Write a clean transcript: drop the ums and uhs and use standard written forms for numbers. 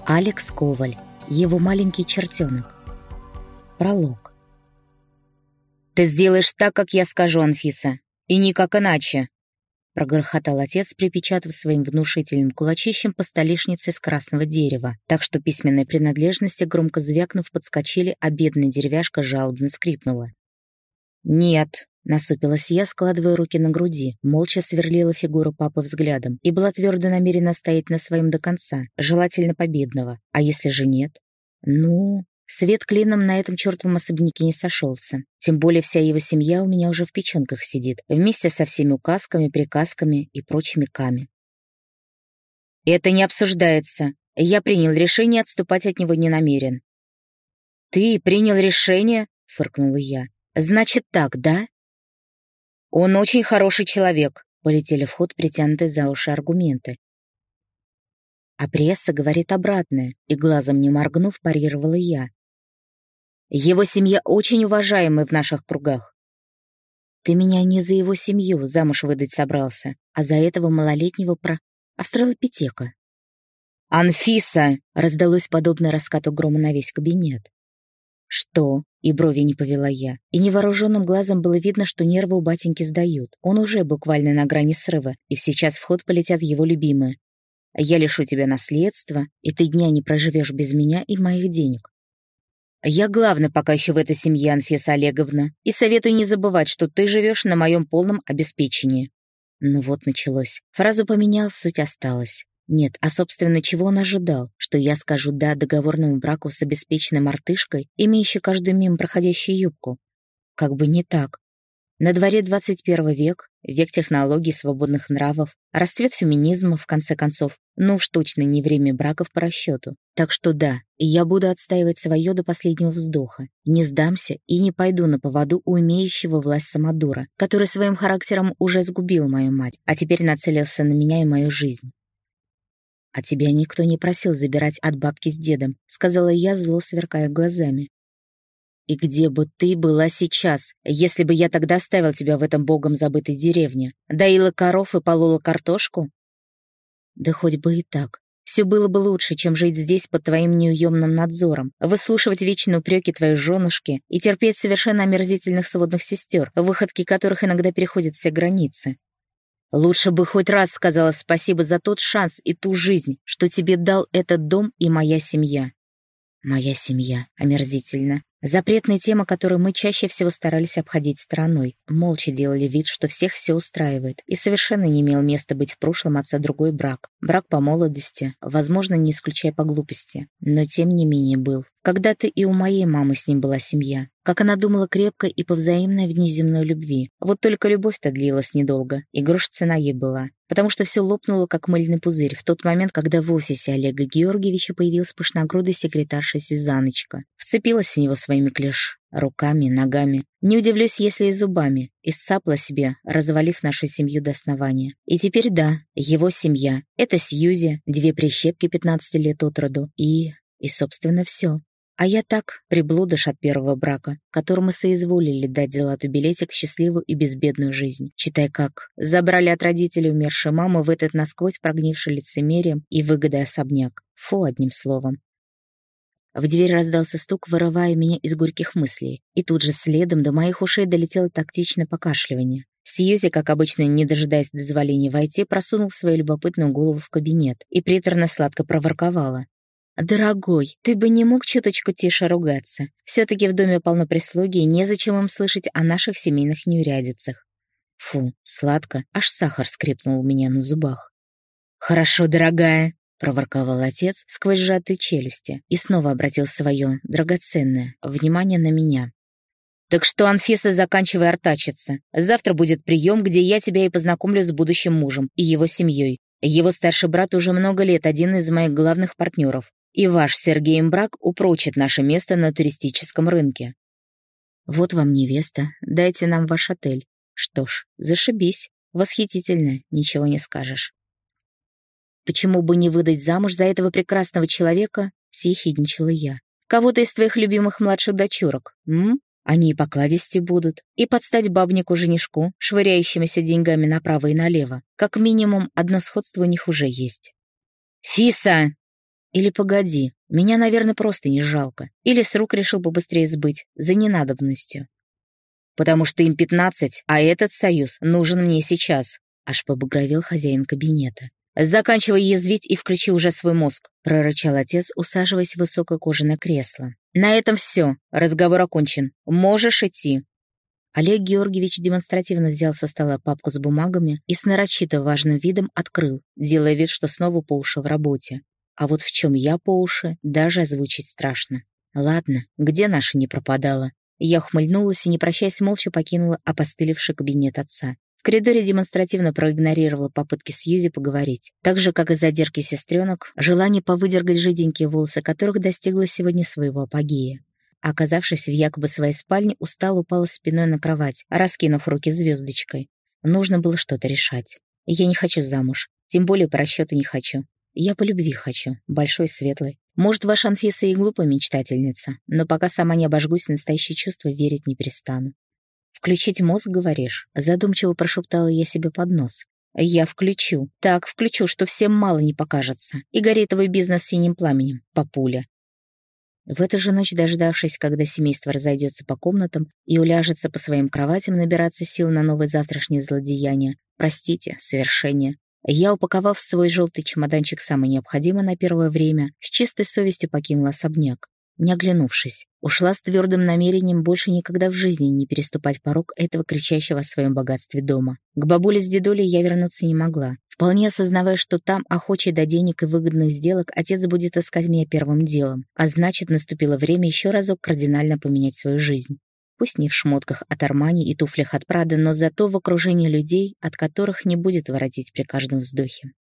Алекс Коваль. Его маленький чертенок. Пролог. «Ты сделаешь так, как я скажу, Анфиса, и никак иначе», прогрохотал отец, припечатав своим внушительным кулачищем по столешнице из красного дерева, так что письменные принадлежности, громко звякнув, подскочили, а бедная деревяшка жалобно скрипнула. «Нет», — насупилась я, складывая руки на груди, молча сверлила фигуру папы взглядом и была твердо намерена стоять на своем до конца, желательно победного. А если же нет? Свет клином на этом чертовом особняке не сошелся. Тем более вся его семья у меня уже в печенках сидит, вместе со всеми указками, приказками и прочими ками. «Это не обсуждается. Я принял решение, отступать от него не намерен». «Ты принял решение?» — фыркнула я. «Значит так, да?» «Он очень хороший человек», — полетели в ход притянутые за уши аргументы. А пресса говорит обратное, и глазом не моргнув, парировала я. «Его семья очень уважаемая в наших кругах». «Ты меня не за его семью замуж выдать собрался, а за этого малолетнего австралопитека». «Анфиса!» — раздалось подобно раскату грома на весь кабинет. «Что?» — и брови не повела я, и невооруженным глазом было видно, что нервы у батеньки сдают. Он уже буквально на грани срыва, и сейчас в ход полетят его любимые. Я лишу тебя наследства, и ты дня не проживешь без меня и моих денег. Я главный пока еще в этой семье, Анфиса Олеговна, и советую не забывать, что ты живешь на моем полном обеспечении». Ну вот началось. Фразу поменял, суть осталась. Нет, а собственно, чего он ожидал? Что я скажу «да» договорному браку с обеспеченной мартышкой, имеющей каждую мимо проходящую юбку? Как бы не так. На дворе 21 век, век технологий, свободных нравов, расцвет феминизма, в конце концов. Ну уж точно не время браков по расчету. Так что да, я буду отстаивать свое до последнего вздоха. Не сдамся и не пойду на поводу у имеющего власть самодура, который своим характером уже сгубил мою мать, а теперь нацелился на меня и мою жизнь. «А тебя никто не просил забирать от бабки с дедом», — сказала я, зло сверкая глазами. «И где бы ты была сейчас, если бы я тогда оставил тебя в этом богом забытой деревне? Доила коров и полола картошку?» «Да хоть бы и так. Все было бы лучше, чем жить здесь под твоим неуемным надзором, выслушивать вечные упреки твоей женушки и терпеть совершенно омерзительных сводных сестер, выходки которых иногда переходят все границы. Лучше бы хоть раз сказала спасибо за тот шанс и ту жизнь, что тебе дал этот дом и моя семья». «Моя семья. Омерзительно. Запретная тема, которую мы чаще всего старались обходить стороной, молча делали вид, что всех все устраивает, и совершенно не имел места быть в прошлом отца другой брак. Брак по молодости, возможно, не исключая по глупости, но тем не менее был. Когда-то и у моей мамы с ним была семья. Как она думала, крепкой и по взаимной внеземной любви. Вот только любовь-то длилась недолго, и грош цена ей была. Потому что все лопнуло, как мыльный пузырь, в тот момент, когда в офисе Олега Георгиевича появилась пышногрудая секретарша Сюзаночка. Вцепилась в него своими руками, ногами. Не удивлюсь, если и зубами. И сцапла себе, развалив нашу семью до основания. И теперь да, его семья. Это Сьюзи, 2 прищепки 15 лет от роду. И, собственно, все. А я так, приблудыш от первого брака, которому соизволили дать золотой билетик в счастливую и безбедную жизнь. Читай как. Забрали от родителей умершей мамы в этот насквозь прогнивший лицемерием и выгодой особняк. Фу, одним словом. В дверь раздался стук, вырывая меня из горьких мыслей. И тут же следом до моих ушей долетело тактичное покашливание. Сьюзи, как обычно, не дожидаясь дозволения войти, просунул свою любопытную голову в кабинет и приторно-сладко проворковала. «Дорогой, ты бы не мог чуточку тише ругаться? Все-таки в доме полно прислуги, и незачем им слышать о наших семейных неурядицах». Фу, сладко, аж сахар скрипнул у меня на зубах. «Хорошо, дорогая», — проворковал отец сквозь сжатые челюсти и снова обратил свое драгоценное внимание на меня. «Так что, Анфиса, заканчивай артачиться. Завтра будет прием, где я тебя и познакомлю с будущим мужем и его семьей. Его старший брат уже много лет один из моих главных партнеров. И ваш с Сергеем брак упрочит наше место на туристическом рынке». «Вот вам невеста, дайте нам ваш отель». Что ж, зашибись. Восхитительно, ничего не скажешь. «Почему бы не выдать замуж за этого прекрасного человека?» — съехидничала я. «Кого-то из твоих любимых младших дочурок, Они и покладисти будут, и подстать бабнику-женишку, швыряющимися деньгами направо и налево. Как минимум, одно сходство у них уже есть». «Фиса!» Или погоди, меня, наверное, просто не жалко. Или с рук решил побыстрее сбыть, за ненадобностью. Потому что им 15, а этот союз нужен мне сейчас. Аж побагровел хозяин кабинета. «Заканчивай язвить и включи уже свой мозг», — прорычал отец, усаживаясь в высокое кожаное кресло. «На этом все. Разговор окончен. Можешь идти». Олег Георгиевич демонстративно взял со стола папку с бумагами и с нарочито важным видом открыл, делая вид, что снова по уши в работе. А вот в чем я по уши, даже озвучить страшно. Ладно, где наша не пропадала? Я ухмыльнулась и, не прощаясь, молча покинула опостылевший кабинет отца. В коридоре демонстративно проигнорировала попытки Сьюзи поговорить. Так же, как и задержки сестренок, желание повыдергать жиденькие волосы, которых достигло сегодня своего апогея. Оказавшись в якобы своей спальне, устало упала спиной на кровать, раскинув руки звездочкой. Нужно было что-то решать. Я не хочу замуж, тем более по расчету не хочу. Я по любви хочу, большой, светлой. Может, ваша Анфиса и глупая мечтательница, но пока сама не обожгусь, настоящие чувства верить не перестану. «Включить мозг, говоришь?» — задумчиво прошептала я себе под нос. «Я включу. Так включу, что всем мало не покажется. И горит твой бизнес синим пламенем, папуля». В эту же ночь, дождавшись, когда семейство разойдется по комнатам и уляжется по своим кроватям набираться сил на новое завтрашнее злодеяние, простите, совершение, я, упаковав в свой желтый чемоданчик самое необходимое на первое время, с чистой совестью покинула особняк. Не оглянувшись, ушла с твердым намерением больше никогда в жизни не переступать порог этого кричащего о своем богатстве дома. К бабуле с дедулей я вернуться не могла, вполне осознавая, что там, охочий до денег и выгодных сделок, отец будет искать меня первым делом, а значит, наступило время еще разок кардинально поменять свою жизнь. Пусть не в шмотках от Армани и туфлях от Прада, но зато в окружении людей, от которых не будет воротить при каждом вздохе.